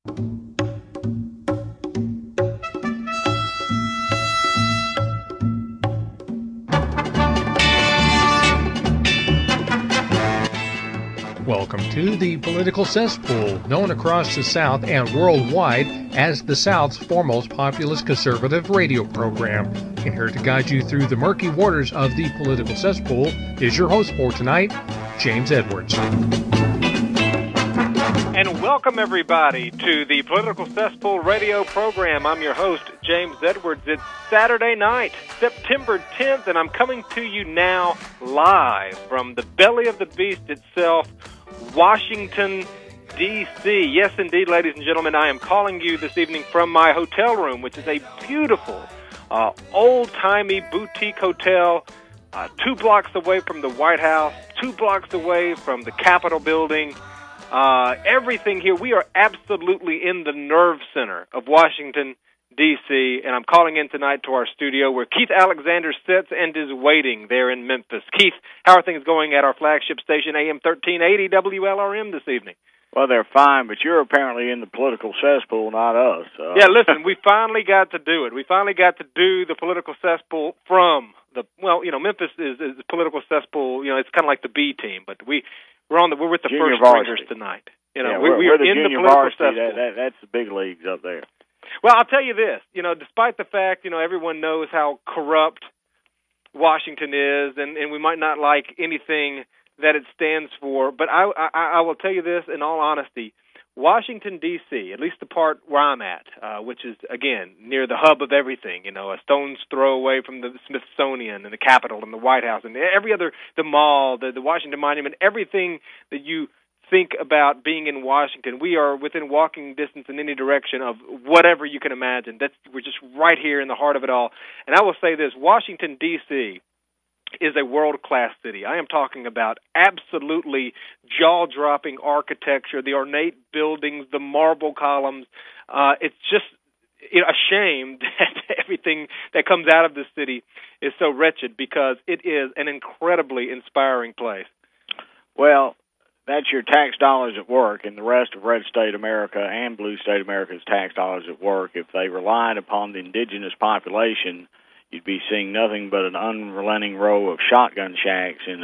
Welcome to the Political Cesspool, known across the South and worldwide as the South's foremost populist conservative radio program. And here to guide you through the murky waters of the Political Cesspool is your host for tonight, James Edwards. And welcome, everybody, to the Political Cesspool radio program. I'm your host, James Edwards. It's Saturday night, September 10th, and I'm coming to you now live from the belly of the beast itself, Washington, D.C. Yes, indeed, ladies and gentlemen, I am calling you this evening from my hotel room, which is a beautiful, old-timey boutique hotel 2 blocks away from the White House, 2 blocks away from the Capitol building. Everything here, we are absolutely in the nerve center of Washington, D.C., and I'm calling in tonight to our studio where Keith Alexander sits and is waiting there in Memphis. Keith, how are things going at our flagship station, AM 1380 WLRM this evening? Well, they're fine, but you're apparently in the political cesspool, not us. Yeah, listen, we finally got to do it. We finally got to do the political cesspool from Memphis is a political cesspool. It's kind of like the B team, but we're with the junior first varsity. stringers tonight. We're in the political varsity. cesspool. That's the big leagues up there. Well, I'll tell you this, despite the fact, everyone knows how corrupt Washington is, and we might not like anything that it stands for, but I will tell you this in all honesty, Washington, D.C., at least the part where I'm at, which is, again, near the hub of everything, a stone's throw away from the Smithsonian and the Capitol and the White House and every other, the mall, the Washington Monument, everything that you think about being in Washington. We are within walking distance in any direction of whatever you can imagine. We're just right here in the heart of it all. And I will say this, Washington, D.C. is a world-class city. I am talking about absolutely jaw-dropping architecture, the ornate buildings, the marble columns. It's just a shame that everything that comes out of this city is so wretched because it is an incredibly inspiring place. Well, that's your tax dollars at work, and the rest of red state America and blue state America's tax dollars at work. If they relied upon the indigenous population, you'd be seeing nothing but an unrelenting row of shotgun shacks in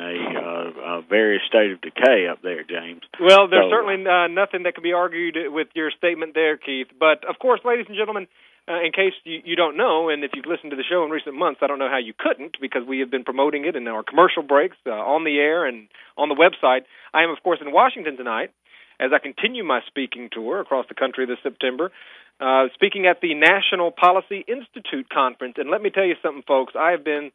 a various state of decay up there, James. Well, there's certainly nothing that can be argued with your statement there, Keith. But, of course, ladies and gentlemen, in case you don't know, and if you've listened to the show in recent months, I don't know how you couldn't, because we have been promoting it in our commercial breaks on the air and on the website. I am, of course, in Washington tonight as I continue my speaking tour across the country this September, speaking at the National Policy Institute Conference. And let me tell you something, folks. I've done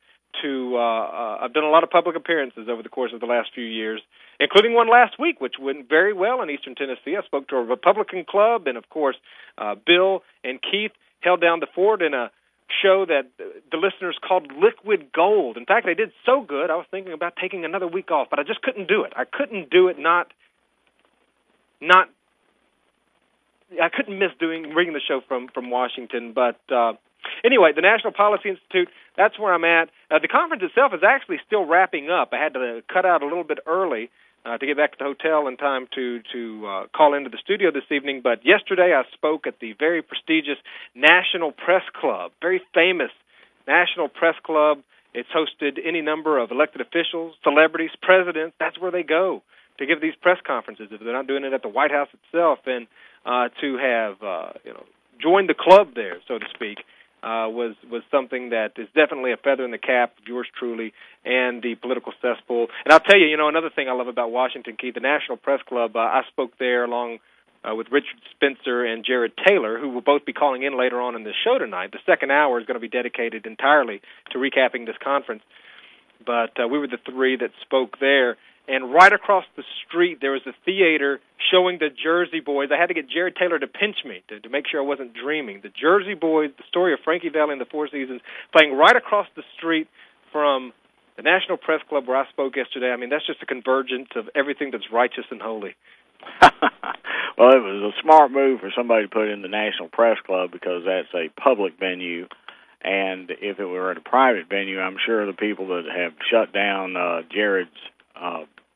a lot of public appearances over the course of the last few years, including one last week, which went very well in Eastern Tennessee. I spoke to a Republican club, and, of course, Bill and Keith held down the fort in a show that the listeners called Liquid Gold. In fact, they did so good, I was thinking about taking another week off, but I just couldn't do it. I couldn't do it, I couldn't miss bringing the show from Washington. But anyway, the National Policy Institute, that's where I'm at. The conference itself is actually still wrapping up. I had to cut out a little bit early to get back to the hotel in time to call into the studio this evening. But yesterday I spoke at the very prestigious National Press Club, very famous National Press Club. It's hosted any number of elected officials, celebrities, presidents. That's where they go to give these press conferences if they're not doing it at the White House itself. And to have joined the club there, so to speak, was something that is definitely a feather in the cap of yours truly and the political cesspool. And I'll tell you, another thing I love about Washington, Keith, the National Press Club, I spoke there along with Richard Spencer and Jared Taylor, who will both be calling in later on in the show tonight. The second hour is going to be dedicated entirely to recapping this conference. But we were the three that spoke there. And right across the street, there was a theater showing the Jersey Boys. I had to get Jared Taylor to pinch me to make sure I wasn't dreaming. The Jersey Boys, the story of Frankie Valli and the Four Seasons, playing right across the street from the National Press Club where I spoke yesterday. I mean, that's just a convergence of everything that's righteous and holy. Well, it was a smart move for somebody to put in the National Press Club because that's a public venue. And if it were at a private venue, I'm sure the people that have shut down Jared's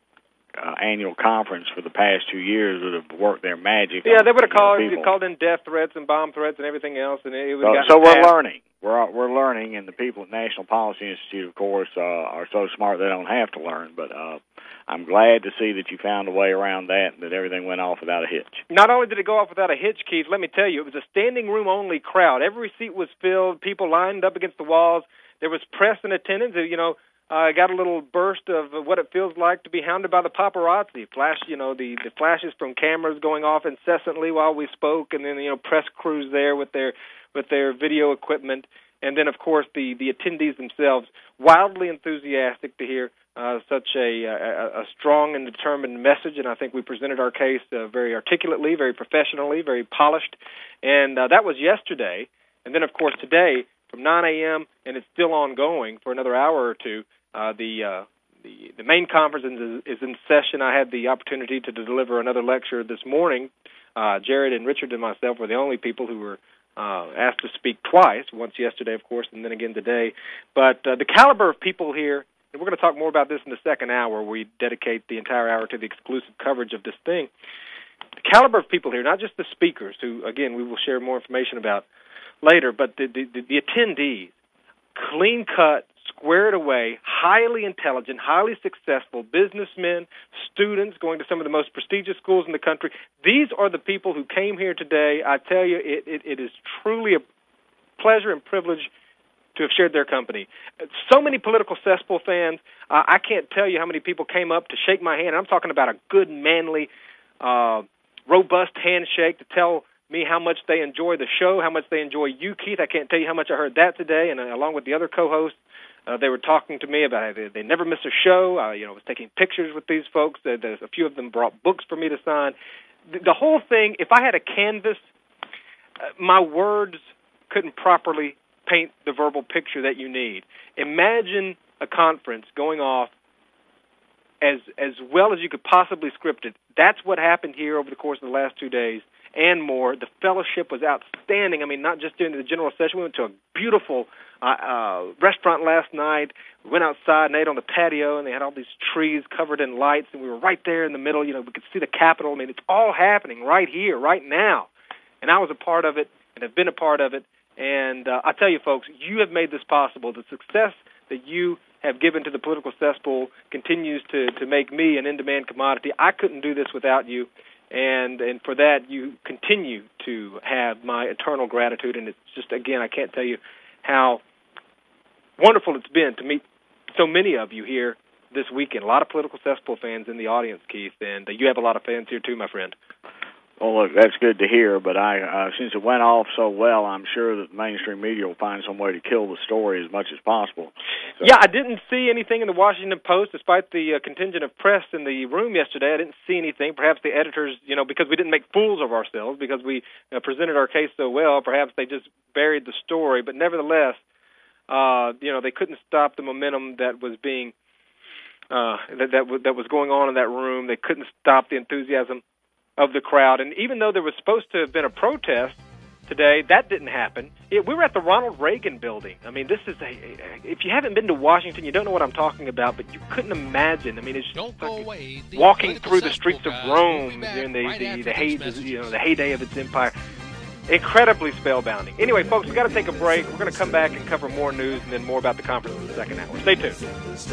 annual conference for the past 2 years would have worked their magic. Yeah, they would have called in death threats and bomb threats and everything else, and it would have so we're learning. We're learning, and the people at National Policy Institute, of course, are so smart they don't have to learn. But I'm glad to see that you found a way around that and that everything went off without a hitch. Not only did it go off without a hitch, Keith, let me tell you, it was a standing room only crowd. Every seat was filled, people lined up against the walls. There was press in attendance. I got a little burst of what it feels like to be hounded by the paparazzi. The flashes from cameras going off incessantly while we spoke, and then press crews there with their video equipment, and then of course the attendees themselves wildly enthusiastic to hear such a strong and determined message. And I think we presented our case very articulately, very professionally, very polished. And that was yesterday. And then of course today from 9 a.m. and it's still ongoing for another hour or two. The main conference is in session. I had the opportunity to deliver another lecture this morning. Jared and Richard and myself were the only people who were asked to speak twice, once yesterday, of course, and then again today. But the caliber of people here, and we're going to talk more about this in the second hour, where we dedicate the entire hour to the exclusive coverage of this thing. The caliber of people here, not just the speakers, who, again, we will share more information about later, but the attendees, clean-cut, squared away, highly intelligent, highly successful businessmen, students going to some of the most prestigious schools in the country. These are the people who came here today. I tell you, it is truly a pleasure and privilege to have shared their company. So many political cesspool fans. I can't tell you how many people came up to shake my hand. I'm talking about a good, manly, robust handshake to tell me how much they enjoy the show, how much they enjoy you, Keith. I can't tell you how much I heard that today, and along with the other co-hosts. They were talking to me about it. They never miss a show. I was taking pictures with these folks. A few of them brought books for me to sign. The whole thing, if I had a canvas, my words couldn't properly paint the verbal picture that you need. Imagine a conference going off as well as you could possibly script it. That's what happened here over the course of the last 2 days and more. The fellowship was outstanding. I mean, not just during the general session. We went to a beautiful restaurant last night. We went outside and ate on the patio, and they had all these trees covered in lights, and we were right there in the middle. We could see the Capitol. I mean, it's all happening right here, right now. And I was a part of it and have been a part of it. And I tell you, folks, you have made this possible. The success that you have given to the political cesspool continues to make me an in-demand commodity. I couldn't do this without you. And for that, you continue to have my eternal gratitude. And it's just, again, I can't tell you how wonderful it's been to meet so many of you here this weekend. A lot of political cesspool fans in the audience, Keith, and you have a lot of fans here too, my friend. Well, look, that's good to hear, but since it went off so well, I'm sure that the mainstream media will find some way to kill the story as much as possible. So. Yeah, I didn't see anything in the Washington Post, despite the contingent of press in the room yesterday. I didn't see anything. Perhaps the editors, because we didn't make fools of ourselves, because we presented our case so well, perhaps they just buried the story. But nevertheless, they couldn't stop the momentum that was being that was going on in that room. They couldn't stop the enthusiasm of the crowd. And even though there was supposed to have been a protest today, that didn't happen. We were at the Ronald Reagan building. I mean, this is if you haven't been to Washington, you don't know what I'm talking about, but you couldn't imagine. I mean, it's just like walking through the streets of Rome during the heyday of its empire. Incredibly spellbinding. Anyway, folks, we've got to take a break. We're going to come back and cover more news and then more about the conference in the second hour. Stay tuned.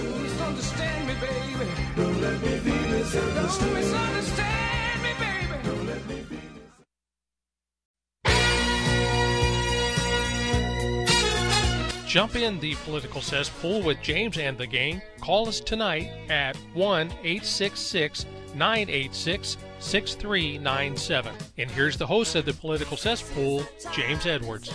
Jump in the political cesspool with James and the gang. Call us tonight at 1-866-986-6397. And here's the host of the political cesspool, James Edwards.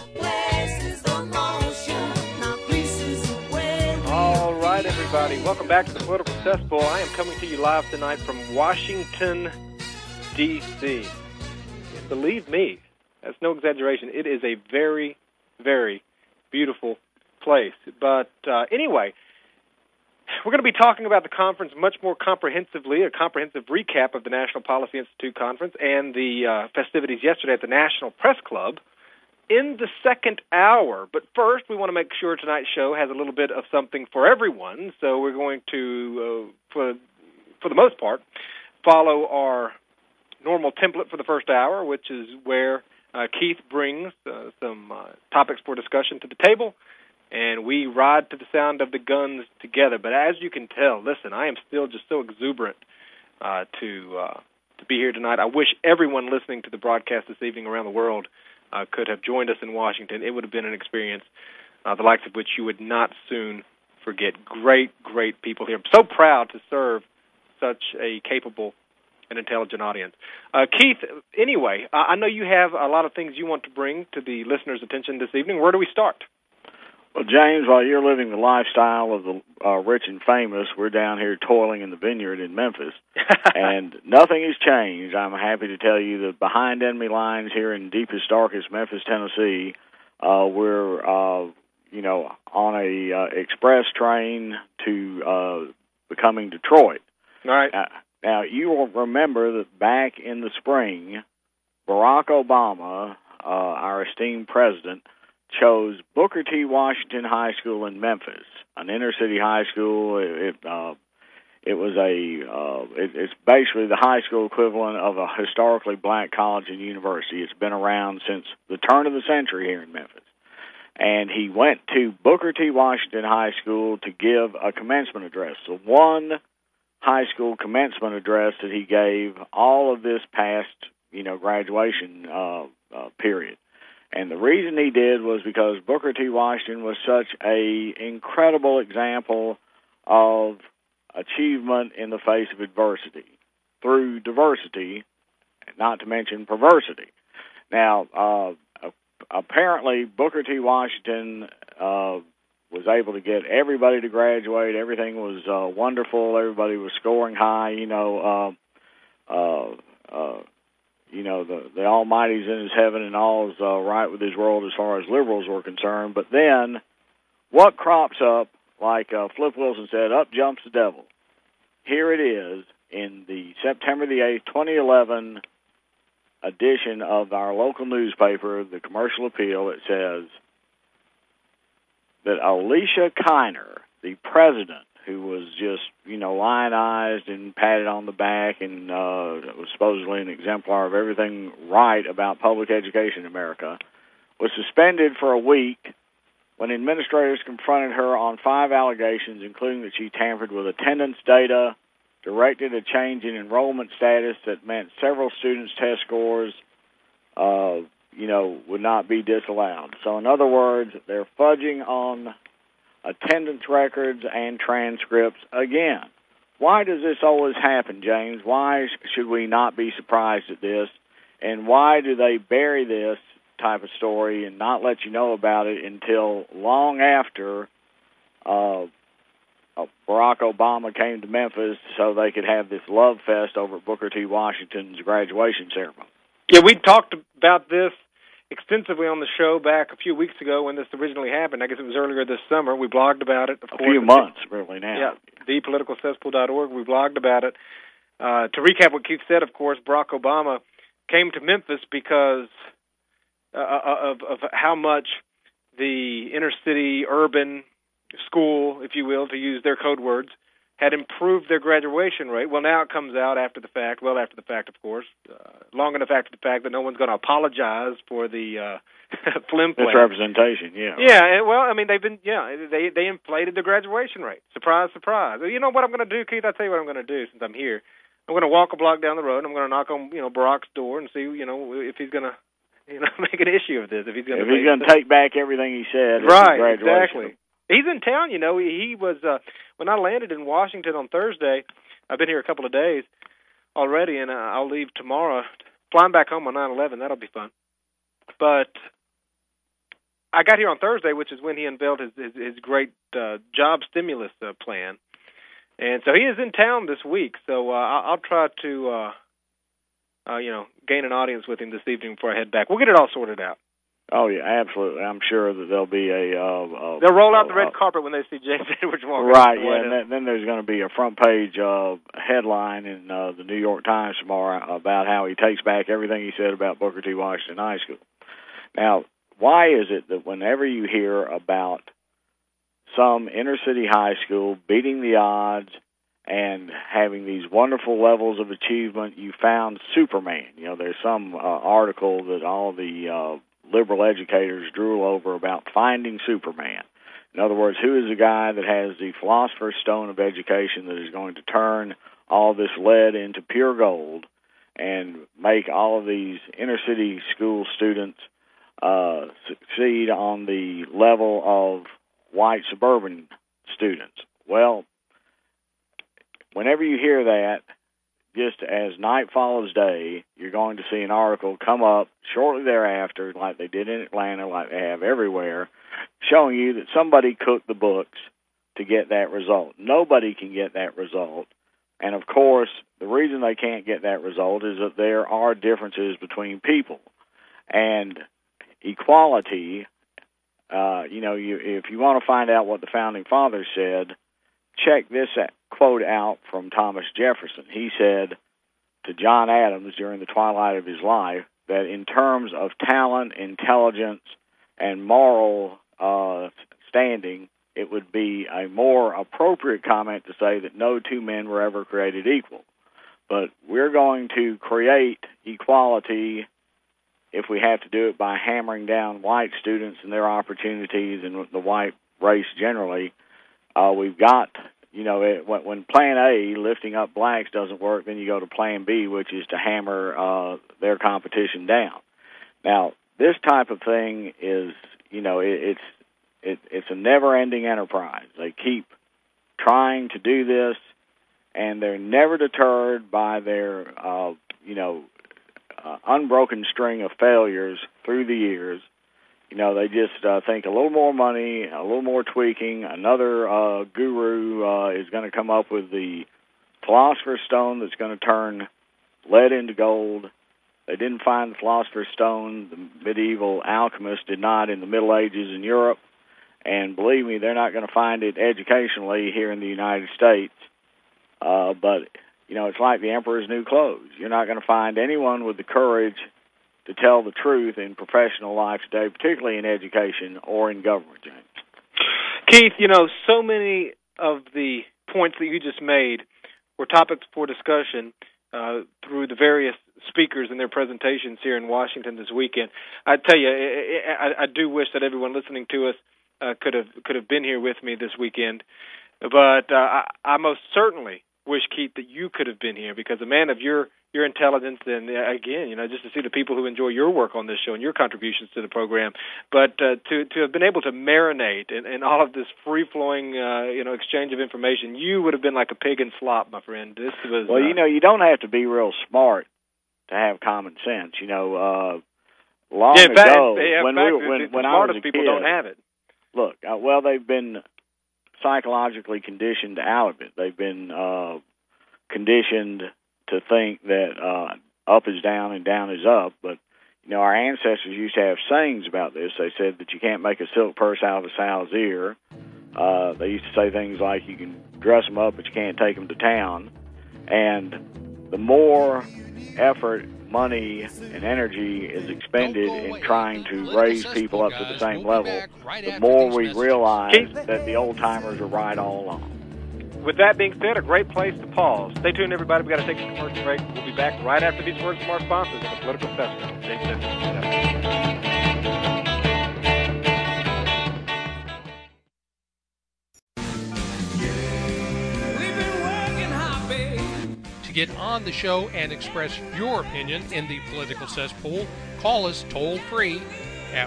All right, everybody. Welcome back to the political cesspool. I am coming to you live tonight from Washington, D.C. And believe me, that's no exaggeration. It is a very, very beautiful place. But anyway, we're going to be talking about the conference much more comprehensively, a comprehensive recap of the National Policy Institute Conference and the festivities yesterday at the National Press Club in the second hour. But first, we want to make sure tonight's show has a little bit of something for everyone. So we're going to, for for the most part, follow our normal template for the first hour, which is where Keith brings some topics for discussion to the table, and we ride to the sound of the guns together. But as you can tell, listen, I am still just so exuberant to be here tonight. I wish everyone listening to the broadcast this evening around the world could have joined us in Washington. It would have been an experience the likes of which you would not soon forget. Great, great people here. I'm so proud to serve such a capable and intelligent audience. Keith, anyway, I know you have a lot of things you want to bring to the listeners' attention this evening. Where do we start? Well, James, while you're living the lifestyle of the rich and famous, we're down here toiling in the vineyard in Memphis, and nothing has changed. I'm happy to tell you that behind enemy lines here in deepest, darkest Memphis, Tennessee, we're on a express train to becoming Detroit. All right. Now, you will remember that back in the spring, Barack Obama, our esteemed president, chose Booker T. Washington High School in Memphis, an inner-city high school. It's basically the high school equivalent of a historically black college and university. It's been around since the turn of the century here in Memphis. And he went to Booker T. Washington High School to give a commencement address. So one high school commencement address that he gave all of this past, graduation period. And the reason he did was because Booker T. Washington was such an incredible example of achievement in the face of adversity through diversity, not to mention perversity. Now, apparently, Booker T. Washington was able to get everybody to graduate. Everything was wonderful. Everybody was scoring high. The Almighty's in his heaven and all's right with his world as far as liberals were concerned. But then, what crops up, like Flip Wilson said, up jumps the devil. Here it is in the September the 8th, 2011 edition of our local newspaper, the Commercial Appeal. It says that Alicia Kiner, the president, who was just, lionized and patted on the back and was supposedly an exemplar of everything right about public education in America, was suspended for a week when administrators confronted her on 5 allegations, including that she tampered with attendance data, directed a change in enrollment status that meant several students' test scores, would not be disallowed. So in other words, they're fudging on attendance records and transcripts again. Why does this always happen, James? Why should we not be surprised at this? And why do they bury this type of story and not let you know about it until long after Barack Obama came to Memphis so they could have this love fest over at Booker T. Washington's graduation ceremony? Yeah, we talked about this extensively on the show back a few weeks ago when this originally happened. I guess it was earlier this summer. We blogged about it, of course. A few months, really, now. Yeah, thepoliticalcesspool.org. We blogged about it. To recap what Keith said, of course, Barack Obama came to Memphis because of how much the inner-city urban school, if you will, to use their code words, had improved their graduation rate. Well, now it comes out after the fact, of course, long enough after the fact that no one's going to apologize for the flim-flam. Misrepresentation, yeah. Yeah, well, I mean, they inflated the graduation rate. Surprise, surprise. You know what I'm going to do, Keith? I'll tell you what I'm going to do since I'm here. I'm going to walk a block down the road, and I'm going to knock on, Barack's door and see, if he's going to, make an issue of this. If he's going to take back everything he said. Right, exactly. He's in town, He was, when I landed in Washington on Thursday, I've been here a couple of days already, and I'll leave tomorrow. Flying back home on 9/11, that'll be fun. But I got here on Thursday, which is when he unveiled his great job stimulus plan. And so he is in town this week, so I'll try to, gain an audience with him this evening before I head back. We'll get it all sorted out. Oh, yeah, absolutely. I'm sure that there'll be they'll roll out the red carpet when they see James Edwards walk right, yeah, and then there's going to be a front-page headline in the New York Times tomorrow about how he takes back everything he said about Booker T. Washington High School. Now, why is it that whenever you hear about some inner-city high school beating the odds and having these wonderful levels of achievement. You found Superman. You know, there's some article that all the liberal educators drool over about finding Superman. In other words, who is the guy that has the philosopher's stone of education that is going to turn all this lead into pure gold and make all of these inner-city school students succeed on the level of white suburban students? Well, whenever you hear that, just as night follows day, you're going to see an article come up shortly thereafter, like they did in Atlanta, like they have everywhere, showing you that somebody cooked the books to get that result. Nobody can get that result. And, of course, the reason they can't get that result is that there are differences between people. And equality, if you want to find out what the Founding Fathers said, check this quote out from Thomas Jefferson. He said to John Adams during the twilight of his life that in terms of talent, intelligence, and moral standing, it would be a more appropriate comment to say that no two men were ever created equal. But we're going to create equality if we have to do it by hammering down white students and their opportunities and the white race generally. We've got, when Plan A, lifting up blacks, doesn't work, then you go to Plan B, which is to hammer their competition down. Now, this type of thing is, it's a never-ending enterprise. They keep trying to do this, and they're never deterred by their, unbroken string of failures through the years. They just think a little more money, a little more tweaking. Another guru is going to come up with the philosopher's stone that's going to turn lead into gold. They didn't find the philosopher's stone. The medieval alchemists did not in the Middle Ages in Europe. And believe me, they're not going to find it educationally here in the United States. But, it's like the emperor's new clothes. You're not going to find anyone with the courage to tell the truth in professional life today, particularly in education or in government, James. Keith, so many of the points that you just made were topics for discussion through the various speakers in their presentations here in Washington this weekend. I tell you, I do wish that everyone listening to us could have been here with me this weekend, but I most certainly wish, Keith, that you could have been here, because a man of your intelligence and, again, just to see the people who enjoy your work on this show and your contributions to the program, but to have been able to marinate in all of this free-flowing, exchange of information, you would have been like a pig in slop, my friend. This was... Well, you don't have to be real smart to have common sense. Long ago, when the smartest people don't have it. Look, they've been psychologically conditioned out of it. They've been conditioned to think that up is down and down is up. But, our ancestors used to have sayings about this. They said that you can't make a silk purse out of a sow's ear. They used to say things like you can dress them up, but you can't take them to town. And the more effort, money, and energy is expended in trying to raise people up to the same level, the more we realize that the old-timers are right all along. With that being said, a great place to pause. Stay tuned, everybody. We've got to take a commercial break. We'll be back right after these words from our sponsors at the Political Festival. To get on the show and express your opinion in the political cesspool, call us toll-free at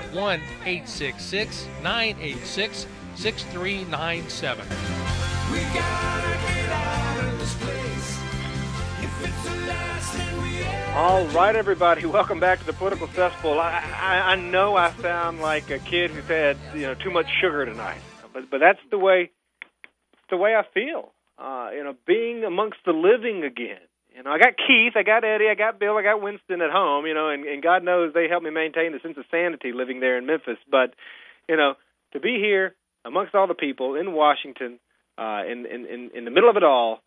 1-866-986-6397. We gotta get out of this place. If it's the last thing we ever... All right, everybody, welcome back to the Political Cesspool. I know I sound like a kid who's had too much sugar tonight, but that's the way I feel. Being amongst the living again. I got Keith, I got Eddie, I got Bill, I got Winston at home. And God knows they help me maintain the sense of sanity living there in Memphis. But to be here amongst all the people in Washington. In the middle of it all,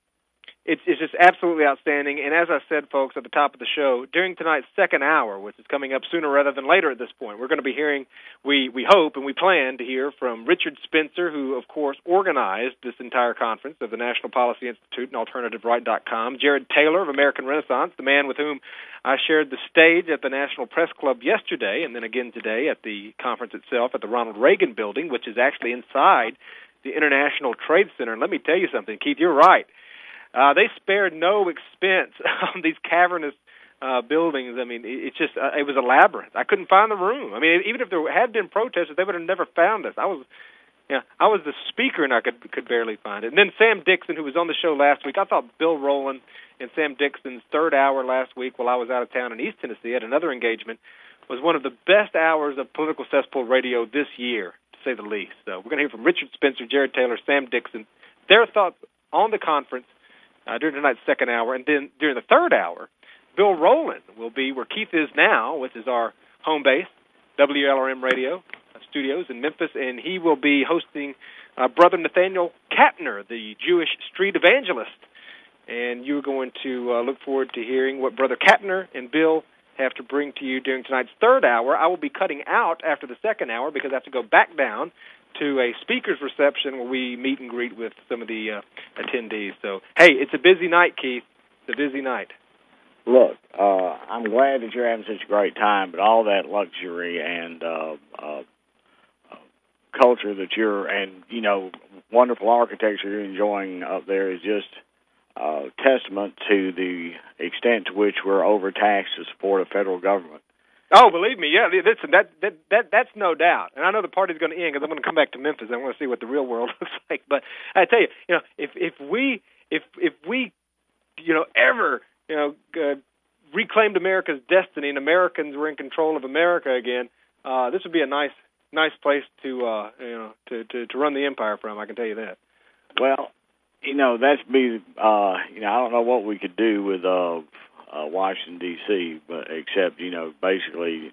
It's just absolutely outstanding. And as I said, folks, at the top of the show, during tonight's second hour, which is coming up sooner rather than later at this point, we're going to be hearing, we hope and we plan to hear from Richard Spencer, who, of course, organized this entire conference of the National Policy Institute and AlternativeRight.com, Jared Taylor of American Renaissance, the man with whom I shared the stage at the National Press Club yesterday and then again today at the conference itself at the Ronald Reagan Building, which is actually inside the International Trade Center. And let me tell you something, Keith, you're right. They spared no expense on these cavernous buildings. I mean, it was a labyrinth. I couldn't find the room. I mean, even if there had been protesters, they would have never found us. I was the speaker, and I could barely find it. And then Sam Dixon, who was on the show last week, I thought Bill Rowland and Sam Dixon's third hour last week while I was out of town in East Tennessee at another engagement was one of the best hours of Political Cesspool radio this year, to say the least. So we're going to hear from Richard Spencer, Jared Taylor, Sam Dixon, their thoughts on the conference during tonight's second hour. And then during the third hour, Bill Rowland will be where Keith is now, which is our home base, WLRM Radio Studios in Memphis, and he will be hosting Brother Nathaniel Kapner, the Jewish street evangelist. And you're going to look forward to hearing what Brother Kapner and Bill have to bring to you during tonight's third hour. I will be cutting out after the second hour because I have to go back down to a speaker's reception where we meet and greet with some of the attendees. So, hey, it's a busy night, Keith. It's a busy night. Look, I'm glad that you're having such a great time, but all that luxury and culture that wonderful architecture you're enjoying up there is just testament to the extent to which we're overtaxed to support a federal government. Oh, believe me, yeah. Listen, that's no doubt. And I know the party's going to end because I'm going to come back to Memphis. I want to see what the real world looks like. But I tell you, if we ever reclaimed America's destiny and Americans were in control of America again, this would be a nice place to run the empire from. I can tell you that. Well, that's be I don't know what we could do with Washington D.C., but except basically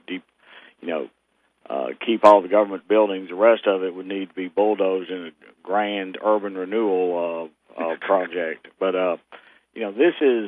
keep all the government buildings. The rest of it would need to be bulldozed in a grand urban renewal project. But this is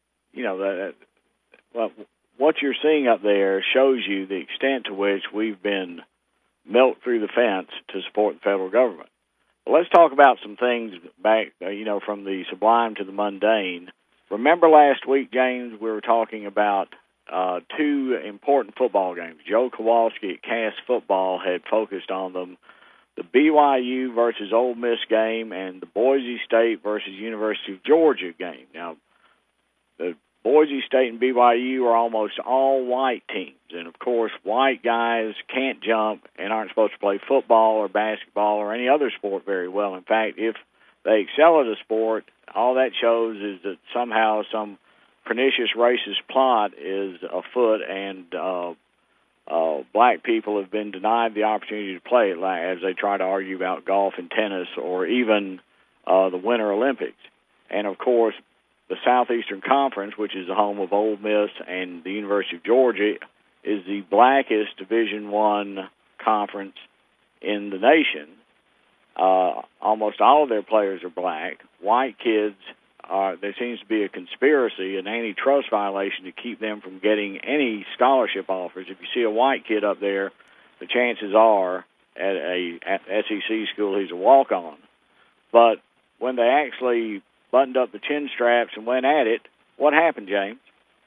what you're seeing up there shows you the extent to which we've been milked through the fence to support the federal government. Well, let's talk about some things back, from the sublime to the mundane. Remember last week, James, we were talking about two important football games. Joe Kowalski at Cass Football had focused on them, the BYU versus Ole Miss game and the Boise State versus University of Georgia game. Now, the Boise State and BYU are almost all white teams, and of course, white guys can't jump and aren't supposed to play football or basketball or any other sport very well. In fact, if they excel at a sport, all that shows is that somehow some pernicious racist plot is afoot, and black people have been denied the opportunity to play it, as they try to argue about golf and tennis or even the Winter Olympics. And of course, the Southeastern Conference, which is the home of Ole Miss and the University of Georgia, is the blackest Division I conference in the nation. Almost all of their players are black. White kids there seems to be a conspiracy, an antitrust violation to keep them from getting any scholarship offers. If you see a white kid up there, the chances are at SEC school he's a walk-on. But when they actually buttoned up the chin straps and went at it, what happened, James?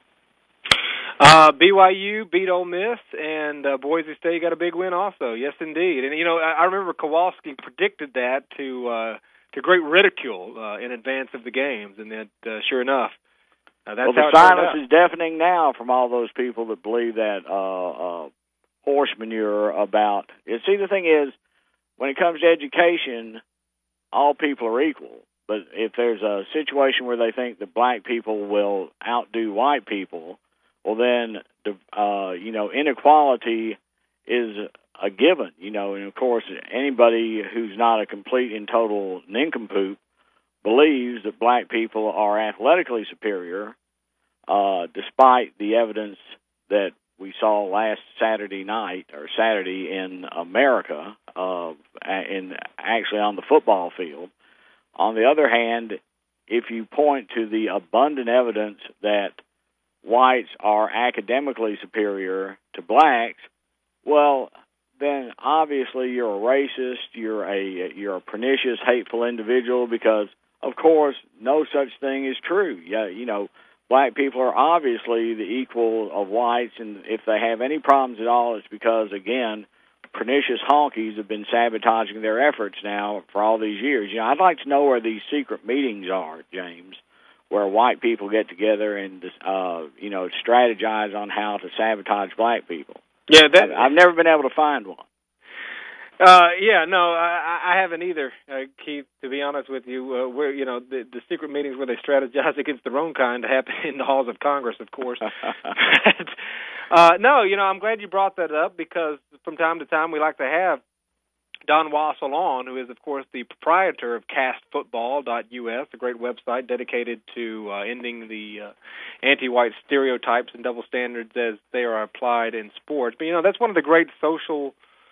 BYU beat Ole Miss, and Boise State got a big win also. Yes, indeed. And, I remember Kowalski predicted that to great ridicule in advance of the games, and that, sure enough, that's well, how the silence is deafening now from all those people that believe that horse manure about it. See, the thing is, when it comes to education, all people are equal. But if there's a situation where they think that black people will outdo white people, well, then, inequality is a given, and of course, anybody who's not a complete and total nincompoop believes that black people are athletically superior, despite the evidence that we saw last Saturday in America, actually on the football field. On the other hand, if you point to the abundant evidence that whites are academically superior to blacks, well, then obviously you're a racist, you're a pernicious, hateful individual, because, of course, no such thing is true. Yeah, black people are obviously the equal of whites, and if they have any problems at all, it's because, again, pernicious honkies have been sabotaging their efforts now for all these years. I'd like to know where these secret meetings are, James, where white people get together and, strategize on how to sabotage black people. Yeah, I've never been able to find one. I haven't either, Keith. To be honest with you, where the secret meetings where they strategize against their own kind happen in the halls of Congress, of course. I'm glad you brought that up, because from time to time we like to have Don Wassel on, who is, of course, the proprietor of castfootball.us, a great website dedicated to ending the anti-white stereotypes and double standards as they are applied in sports. But, that's one of the great social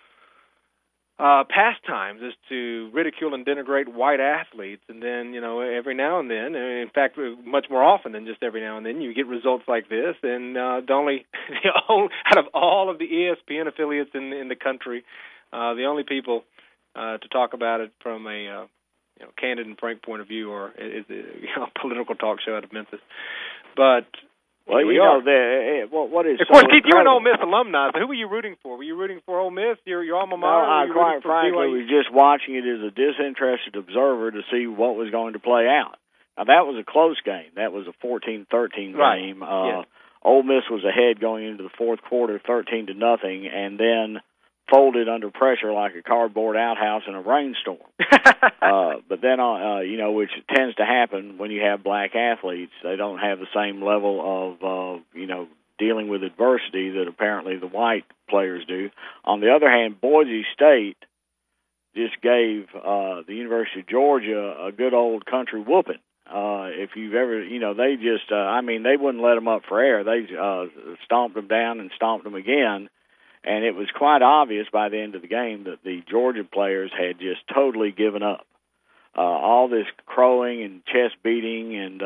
pastimes, is to ridicule and denigrate white athletes. And then, every now and then, in fact, much more often than just every now and then, you get results like this. And out of all of the ESPN affiliates in the country, the only people to talk about it from a candid and frank point of view is a political talk show out of Memphis. But what is of course, Keith, you're an Ole Miss alumni. So who were you rooting for? Were you rooting for Ole Miss, your alma mater? No, quite frankly, was just watching it as a disinterested observer to see what was going to play out. Now, that was a close game. That was a 14-13 game. Yes. Ole Miss was ahead going into the fourth quarter, 13-0, and then folded under pressure like a cardboard outhouse in a rainstorm. But then, which tends to happen when you have black athletes. They don't have the same level of, dealing with adversity that apparently the white players do. On the other hand, Boise State just gave the University of Georgia a good old country whooping. If you've ever, they just, they wouldn't let them up for air. They stomped them down and stomped them again. And it was quite obvious by the end of the game that the Georgia players had just totally given up. All this crowing and chest beating and,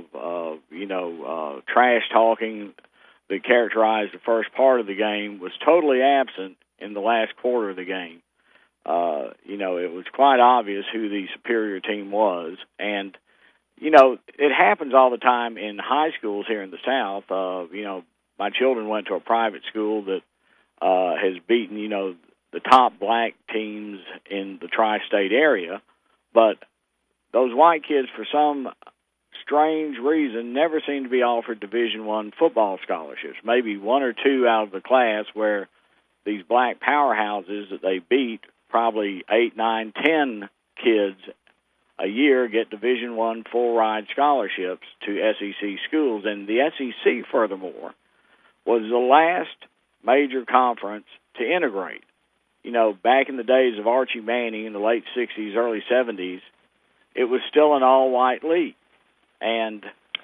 trash talking that characterized the first part of the game was totally absent in the last quarter of the game. It was quite obvious who the superior team was. And, it happens all the time in high schools here in the South. My children went to a private school that has beaten, the top black teams in the tri-state area, but those white kids, for some strange reason, never seem to be offered Division I football scholarships. Maybe one or two out of the class where these black powerhouses that they beat, probably 8, 9, 10 kids a year, get Division I full-ride scholarships to SEC schools. And the SEC, furthermore, was the last major conference to integrate. Back in the days of Archie Manning in the late 60s, early 70s, it was still an all-white league. And,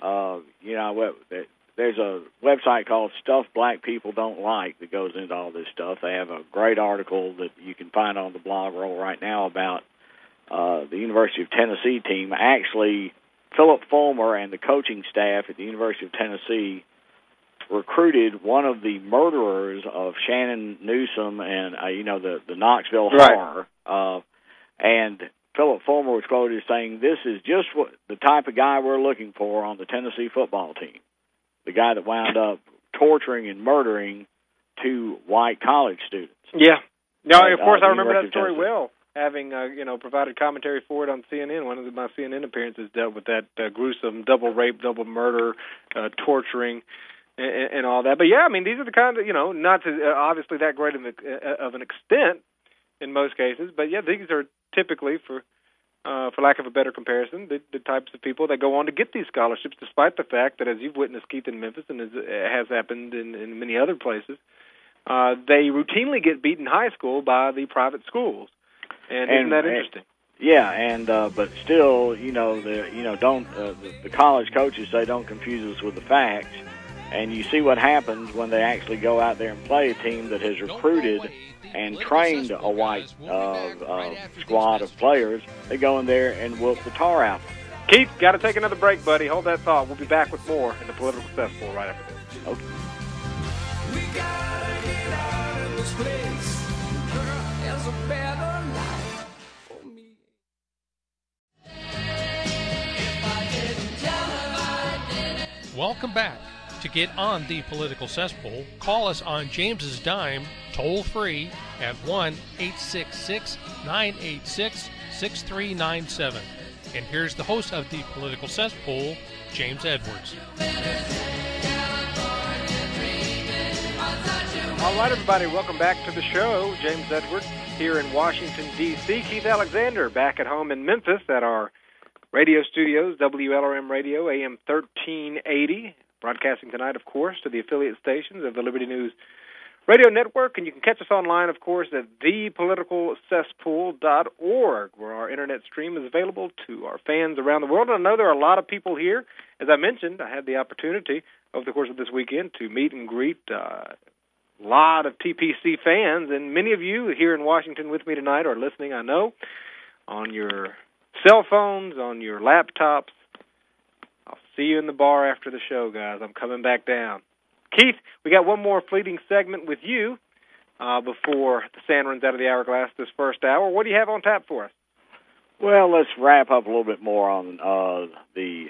there's a website called Stuff Black People Don't Like that goes into all this stuff. They have a great article that you can find on the blog roll right now about the University of Tennessee team. Actually, Philip Fulmer and the coaching staff at the University of Tennessee recruited one of the murderers of Shannon Newsom and, the Knoxville Horror. And Philip Fulmer was quoted as saying, "This is just the type of guy we're looking for on the Tennessee football team." The guy that wound up torturing and murdering 2 white college students. Yeah. No, of course, I remember that story well, having, provided commentary for it on CNN. One of my CNN appearances dealt with that gruesome double rape, double murder, torturing, and all that. But yeah, these are the kind of, not to obviously that great of an extent in most cases, but yeah, these are typically, for lack of a better comparison, the types of people that go on to get these scholarships, despite the fact that, as you've witnessed, Keith, in Memphis, and as has happened in many other places, they routinely get beat in high school by the private schools. And isn't that interesting? Yeah, and but still, the college coaches say don't confuse us with the facts. And you see what happens when they actually go out there and play a team that has recruited and trained a white squad of players. They go in there and whoop the tar out. Keith, got to take another break, buddy. Hold that thought. We'll be back with more in the Political Cesspool right after this. Okay. We gotta get out of this place. There's a better life for me. Welcome back. To get on the Political Cesspool, call us on James's dime, toll free at 1-866-986-6397. And here's the host of the Political Cesspool, James Edwards. All right, everybody, welcome back to the show. James Edwards here in Washington, D.C. Keith Alexander back at home in Memphis at our radio studios, WLRM Radio, AM 1380. Broadcasting tonight, of course, to the affiliate stations of the Liberty News Radio Network. And you can catch us online, of course, at thepoliticalcesspool.org, where our internet stream is available to our fans around the world. And I know there are a lot of people here. As I mentioned, I had the opportunity over the course of this weekend to meet and greet a lot of TPC fans. And many of you here in Washington with me tonight are listening, I know, on your cell phones, on your laptops. I'll see you in the bar after the show, guys. I'm coming back down. Keith, we got one more fleeting segment with you before the sand runs out of the hourglass this first hour. What do you have on tap for us? Well, let's wrap up a little bit more on the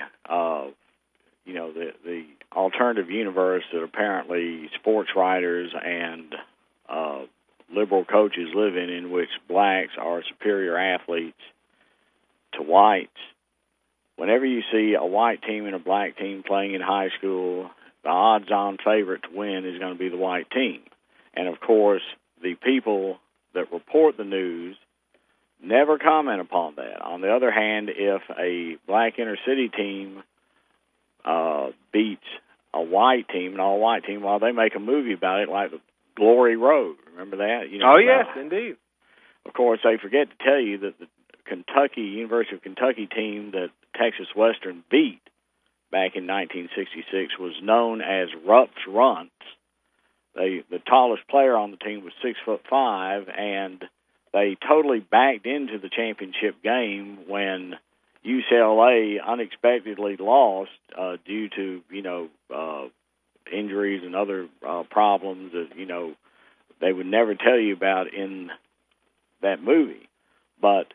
alternative universe that apparently sports writers and liberal coaches live in which blacks are superior athletes to whites. Whenever you see a white team and a black team playing in high school, the odds-on favorite to win is going to be the white team. And, of course, the people that report the news never comment upon that. On the other hand, if a black inner-city team beats a white team, an all-white team, well, they make a movie about it like Glory Road. Remember that? Yes, indeed. Of course, they forget to tell you that the University of Kentucky team that Texas Western beat back in 1966 was known as Rupp's Runts. The tallest player on the team was 6'5", and they totally backed into the championship game when UCLA unexpectedly lost due to injuries and other problems that they would never tell you about in that movie. But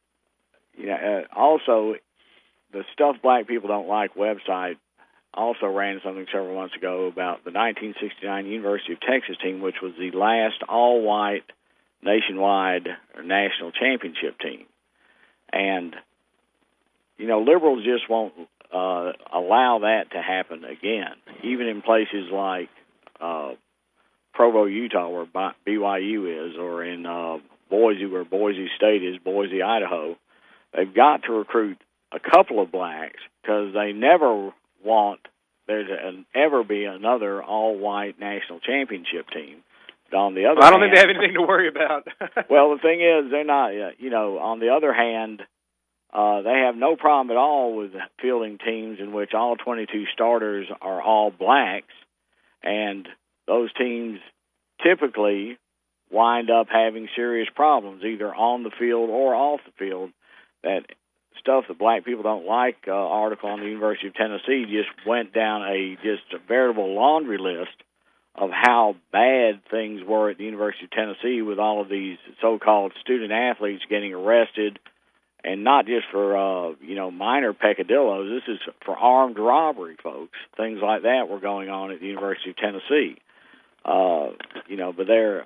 also, the Stuff Black People Don't Like website also ran something several months ago about the 1969 University of Texas team, which was the last all-white nationwide or national championship team. And, liberals just won't allow that to happen again, even in places like Provo, Utah, where BYU is, or in Boise, where Boise State is, Boise, Idaho. They've got to recruit a couple of blacks because they never want there to ever be another all-white national championship team. But on the other hand, I don't think they have anything to worry about. Well, the thing is, they're not, on the other hand, they have no problem at all with fielding teams in which all 22 starters are all blacks, and those teams typically wind up having serious problems, either on the field or off the field. That Stuff That Black People Don't Like article on the University of Tennessee just went down a veritable laundry list of how bad things were at the University of Tennessee with all of these so-called student athletes getting arrested, and not just for minor peccadillos. This is for armed robbery, folks. Things like that were going on at the University of Tennessee. But they're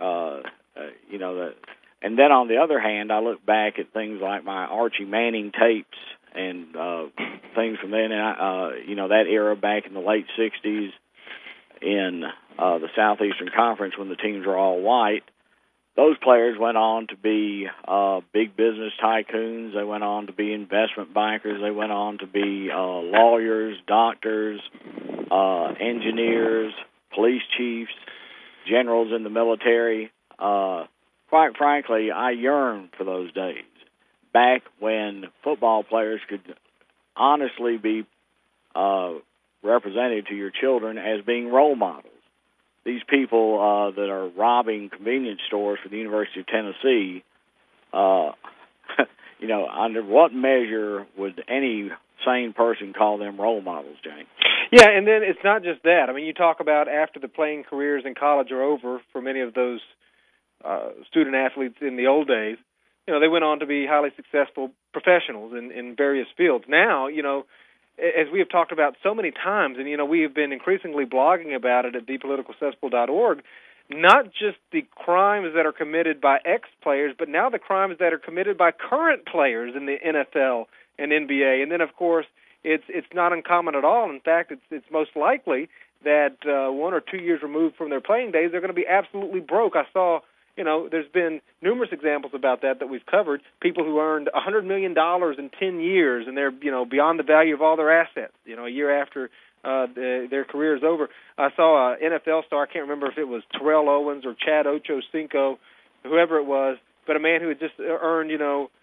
and then on the other hand, I look back at things like my Archie Manning tapes and things from then, that era back in the late 60s in the Southeastern Conference when the teams were all white. Those players went on to be big business tycoons. They went on to be investment bankers. They went on to be lawyers, doctors, engineers, police chiefs, generals in the military. Quite frankly, I yearn for those days, back when football players could honestly be represented to your children as being role models. These people that are robbing convenience stores for the University of Tennessee, under what measure would any sane person call them role models, James. Yeah, and then it's not just that. I mean, you talk about after the playing careers in college are over for many of those student athletes in the old days, they went on to be highly successful professionals in various fields. Now, as we have talked about so many times, and, we have been increasingly blogging about it at thepoliticalcesspool.org, not just the crimes that are committed by ex-players, but now the crimes that are committed by current players in the NFL and NBA. And then, of course, it's not uncommon at all. In fact, it's most likely that 1 or 2 years removed from their playing days, they're going to be absolutely broke. I saw, there's been numerous examples about that we've covered. People who earned $100 million in 10 years, and they're, beyond the value of all their assets, a year after their career is over. I saw an NFL star, I can't remember if it was Terrell Owens or Chad Ochocinco, whoever it was, but a man who had just earned,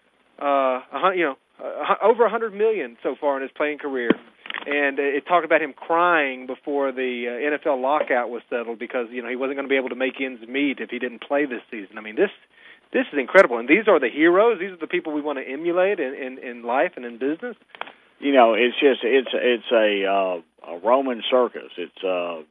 over $100 million so far in his playing career. And it talked about him crying before the NFL lockout was settled because, he wasn't going to be able to make ends meet if he didn't play this season. I mean, this is incredible. And these are the heroes. These are the people we want to emulate in life and in business. It's just it's a Roman circus. It's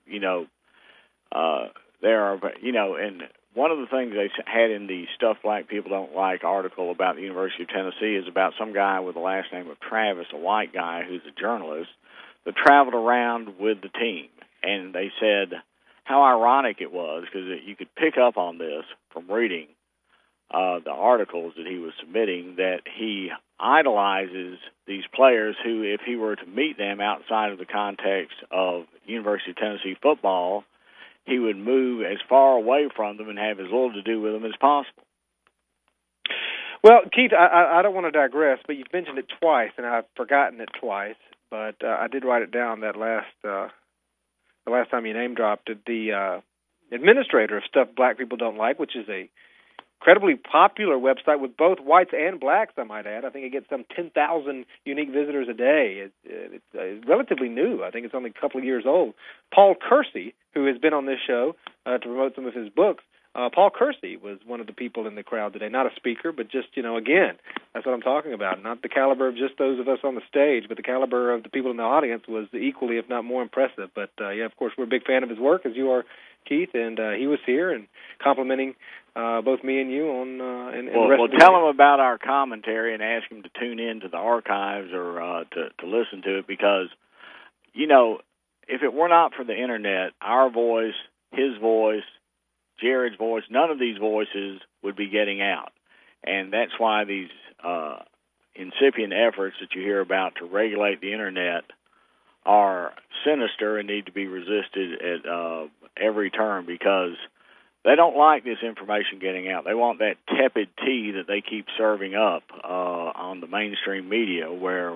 there are and one of the things they had in the Stuff Black People Don't Like article about the University of Tennessee is about some guy with the last name of Travis, a white guy who's a journalist, that traveled around with the team. And they said how ironic it was, because you could pick up on this from reading the articles that he was submitting, that he idolizes these players who, if he were to meet them outside of the context of University of Tennessee football, he would move as far away from them and have as little to do with them as possible. Well, Keith, I don't want to digress, but you've mentioned it twice, and I've forgotten it twice. But I did write it down the last time you name dropped it. The administrator of Stuff Black People Don't Like, which is a incredibly popular website with both whites and blacks, I might add. I think it gets some 10,000 unique visitors a day. It's relatively new. I think it's only a couple of years old. Paul Kersey, who has been on this show to promote some of his books, Paul Kersey was one of the people in the crowd today. Not a speaker, but just, again, that's what I'm talking about. Not the caliber of just those of us on the stage, but the caliber of the people in the audience was equally, if not more, impressive. But, yeah, of course, we're a big fan of his work, as you are, Keith, and he was here and complimenting both me and you on and the rest of the tell him about our commentary and ask him to tune in to the archives or to listen to it, because, if it were not for the Internet, our voice, his voice, Jared's voice, none of these voices would be getting out. And that's why these incipient efforts that you hear about to regulate the Internet are sinister and need to be resisted at every turn, because they don't like this information getting out. They want that tepid tea that they keep serving up on the mainstream media, where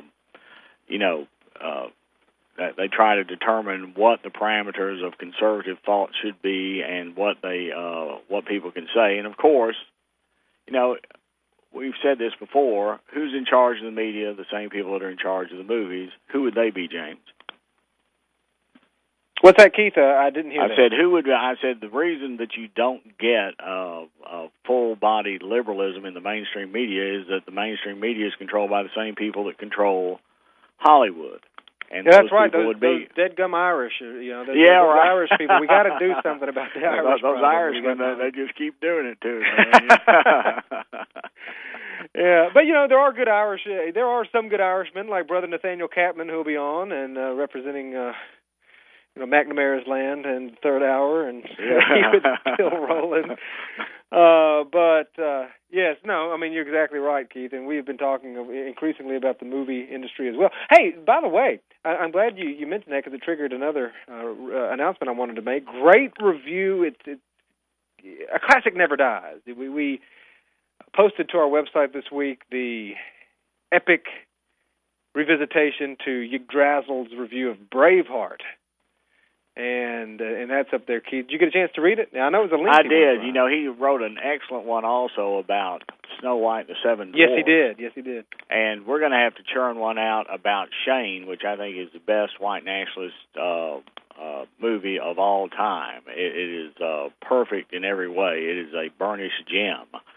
they try to determine what the parameters of conservative thought should be and what people can say. And of course, we've said this before: who's in charge of the media? The same people that are in charge of the movies. Who would they be, James? What's that, Keith? I didn't hear that. I said the reason that you don't get a full-bodied liberalism in the mainstream media is that the mainstream media is controlled by the same people that control Hollywood. And that's right. Those dead-gum Irish, those Irish people. We got to do something about the Irish. Those Irishmen, they just keep doing it to us. Yeah, but there are good Irish. There are some good Irishmen, like Brother Nathaniel Catman, who'll be on and representing. McNamara's land and Third Hour, and he was still rolling. But yes, no, I mean, you're exactly right, Keith, and we have been talking increasingly about the movie industry as well. Hey, by the way, I'm glad you mentioned that, because it triggered another announcement I wanted to make. Great review. It's a classic never dies. We posted to our website this week the epic revisitation to Yggdrasil's review of Braveheart. And that's up there, Keith. Did you get a chance to read it? Now, I know it was a lengthy one. I did. Right? He wrote an excellent one also about Snow White and the Seven Dwarfs. Yes, he did. And we're going to have to churn one out about Shane, which I think is the best white nationalist movie of all time. It is perfect in every way. It is a burnished gem.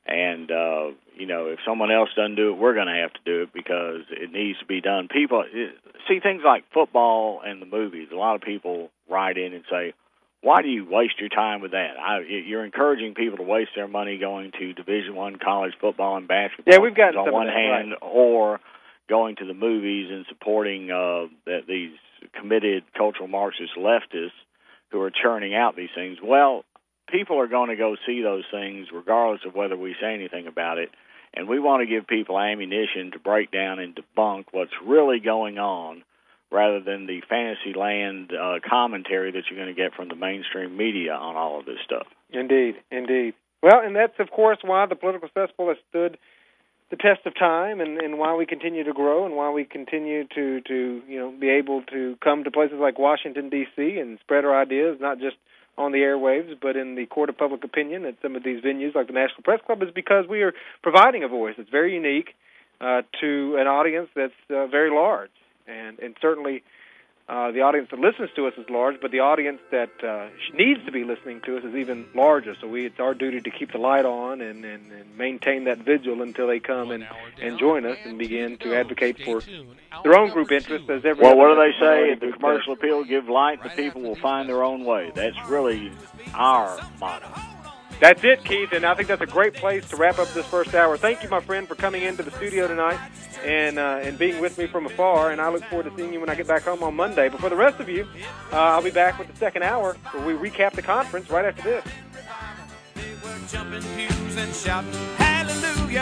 And, if someone else doesn't do it, we're going to have to do it because it needs to be done. People see things like football and the movies. A lot of people write in and say, why do you waste your time with that? You're encouraging people to waste their money going to Division I college football and basketball. Yeah, we've got on one hand, right. Or going to the movies and supporting these committed cultural Marxist leftists who are churning out these things. Well, people are going to go see those things regardless of whether we say anything about it, and we want to give people ammunition to break down and debunk what's really going on rather than the fantasy land commentary that you're going to get from the mainstream media on all of this stuff. Indeed. Well, and that's, of course, why the political cesspool has stood the test of time and why we continue to grow and why we continue to be able to come to places like Washington, D.C. and spread our ideas, not just on the airwaves, but in the court of public opinion at some of these venues like the National Press Club, is because we are providing a voice that's very unique to an audience that's very large. And certainly the audience that listens to us is large, but the audience that needs to be listening to us is even larger. So it's our duty to keep the light on and maintain that vigil until they come and join us and begin to advocate for their own group interests. As every what do they say? The commercial appeal, give light, the people will find their own way. That's really our motto. That's it, Keith, and I think that's a great place to wrap up this first hour. Thank you, my friend, for coming into the studio tonight and being with me from afar, and I look forward to seeing you when I get back home on Monday. But for the rest of you, I'll be back with the second hour where we recap the conference right after this. They were jumping pews and shouting, hallelujah!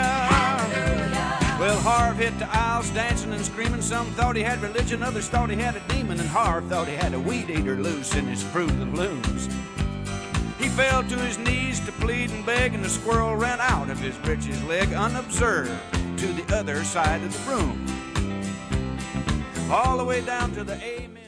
Well, Harv hit the aisles dancing and screaming. Some thought he had religion, others thought he had a demon, and Harv thought he had a weed eater loose in his Fruit of the Looms. He fell to his knees to plead and beg, and the squirrel ran out of his breeches leg unobserved to the other side of the room. All the way down to the amen.